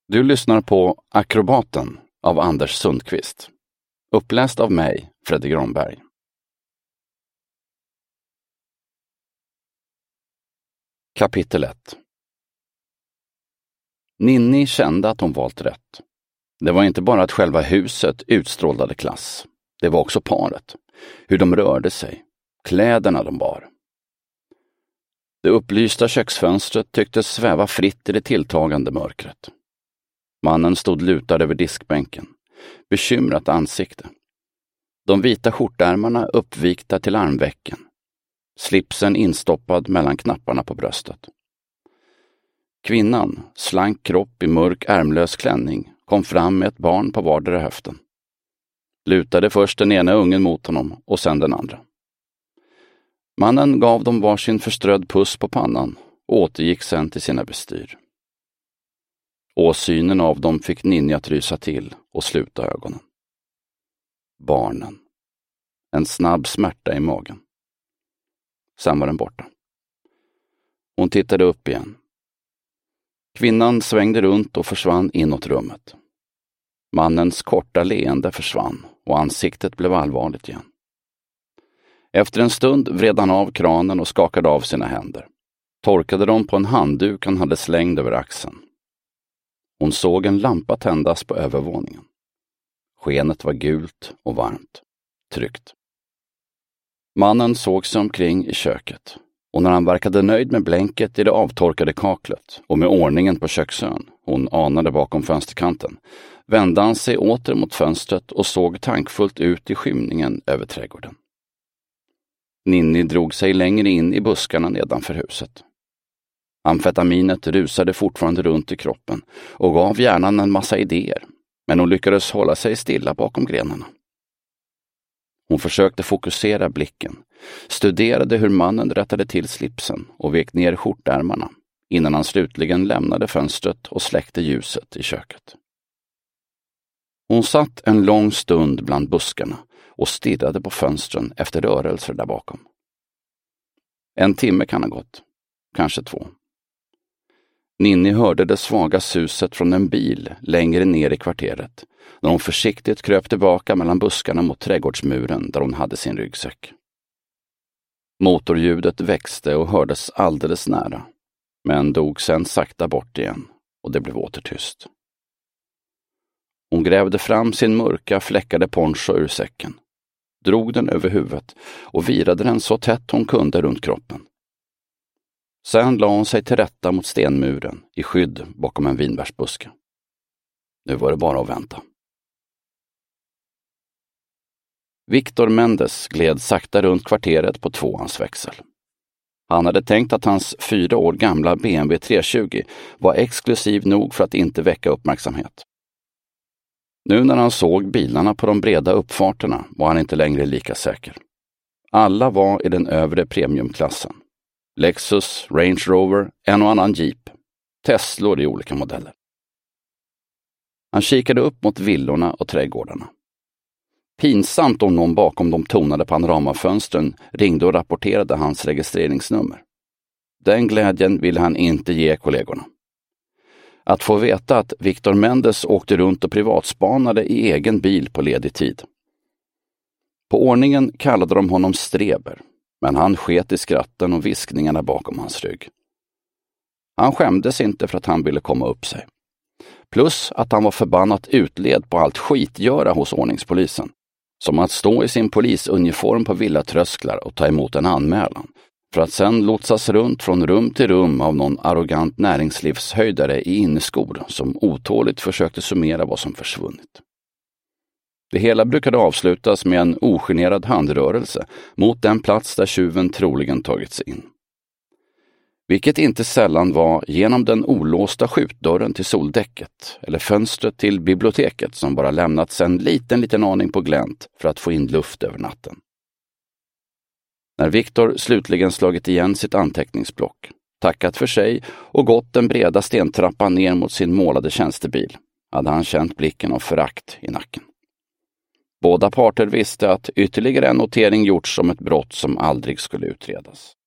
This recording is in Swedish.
Du lyssnar på Akrobaten av Anders Sundqvist. Uppläst av mig, Fredrik Granberg. Kapitel 1. Ninni kände att hon valt rätt. Det var inte bara att själva huset utstrålade klass. Det var också paret. Hur de rörde sig. Kläderna de bar. Det upplysta köksfönstret tycktes sväva fritt i det tilltagande mörkret. Mannen stod lutad över diskbänken. Bekymrat ansikte. De vita skjortärmarna uppvikta till armvecken. Slipsen instoppad mellan knapparna på bröstet. Kvinnan, slank kropp i mörk ärmlös klänning, kom fram med ett barn på vardera höften. Lutade först den ena ungen mot honom och sen den andra. Mannen gav dem varsin förströdd puss på pannan och återgick sen till sina bestyr. Åsynen av dem fick Ninni att rysa till och sluta ögonen. Barnen. En snabb smärta i magen. Sen var den borta. Hon tittade upp igen. Kvinnan svängde runt och försvann inåt rummet. Mannens korta leende försvann och ansiktet blev allvarligt igen. Efter en stund vred han av kranen och skakade av sina händer. Torkade dem på en handduk han hade slängd över axeln. Hon såg en lampa tändas på övervåningen. Skenet var gult och varmt. Tryggt. Mannen såg sig omkring i köket. Och när han verkade nöjd med blänket i det avtorkade kaklet och med ordningen på köksön, hon anade bakom fönsterkanten, vände han sig åter mot fönstret och såg tankfullt ut i skymningen över trädgården. Ninni drog sig längre in i buskarna nedanför huset. Amfetaminet rusade fortfarande runt i kroppen och gav hjärnan en massa idéer, men hon lyckades hålla sig stilla bakom grenarna. Hon försökte fokusera blicken, studerade hur mannen rättade till slipsen och vek ner skjortärmarna innan han slutligen lämnade fönstret och släckte ljuset i köket. Hon satt en lång stund bland buskarna och stirrade på fönstren efter rörelser där bakom. En timme kan ha gått, kanske 2. Ninni hörde det svaga suset från en bil längre ner i kvarteret när hon försiktigt kröp tillbaka mellan buskarna mot trädgårdsmuren där hon hade sin ryggsäck. Motorljudet växte och hördes alldeles nära, men dog sen sakta bort igen och det blev åter tyst. Hon grävde fram sin mörka fläckade poncho ur säcken, drog den över huvudet och virade den så tätt hon kunde runt kroppen. Sen la hon sig till rätta mot stenmuren i skydd bakom en vinbärsbuske. Nu var det bara att vänta. Victor Mendes gled sakta runt kvarteret på 2:ans växel. Han hade tänkt att hans 4 år gamla BMW 320 var exklusiv nog för att inte väcka uppmärksamhet. Nu när han såg bilarna på de breda uppfarterna var han inte längre lika säker. Alla var i den övre premiumklassen. Lexus, Range Rover, en och annan Jeep. Teslor i olika modeller. Han kikade upp mot villorna och trädgårdarna. Pinsamt om någon bakom de tonade panoramafönstren ringde och rapporterade hans registreringsnummer. Den glädjen ville han inte ge kollegorna. Att få veta att Victor Mendes åkte runt och privatspanade i egen bil på ledig tid. På ordningen kallade de honom Streber, men han sket i skratten och viskningarna bakom hans rygg. Han skämdes inte för att han ville komma upp sig. Plus att han var förbannat utled på allt skitgöra hos ordningspolisen. Som att stå i sin polisuniform på villatrösklar och ta emot en anmälan. För att sen lotsas runt från rum till rum av någon arrogant näringslivshöjdare i inneskor som otåligt försökte summera vad som försvunnit. Det hela brukade avslutas med en ogenerad handrörelse mot den plats där tjuven troligen tagit sig in. Vilket inte sällan var genom den olåsta skjutdörren till soldäcket eller fönstret till biblioteket som bara lämnats en liten aning på glänt för att få in luft över natten. När Victor slutligen slagit igen sitt anteckningsblock, tackat för sig och gått den breda stentrappan ner mot sin målade tjänstebil, hade han känt blicken av förakt i nacken. Båda parter visste att ytterligare en notering gjorts som ett brott som aldrig skulle utredas.